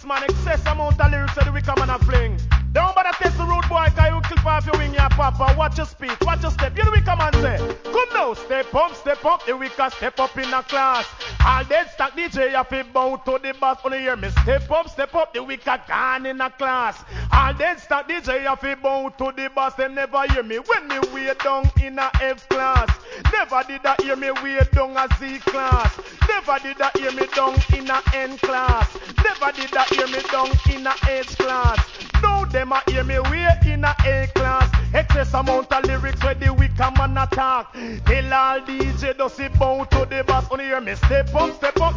man. Excess amount of lyrics that the wicked man a fling. Don't bother test the road boy, cause you clip off your wing, your papa. Watch your speed, watch your step. You the wicked man say, come now, step up, the wicked step up in a class. All dead stock DJ, you feel bow to the boss. When you hear me, step up, the wicked gone in a class. All dead stock DJ, you feel bow to the boss. Them never hear me when me way down in a F class. Never did I hear me way down a Z class. Never did I hear me down in a N class. Never did I hear me down in a H class. Now them a hear me way in a A class. Excess amount of lyrics where the wicked man attack. Tell all DJ does it bow to the boss. When you hear me step up,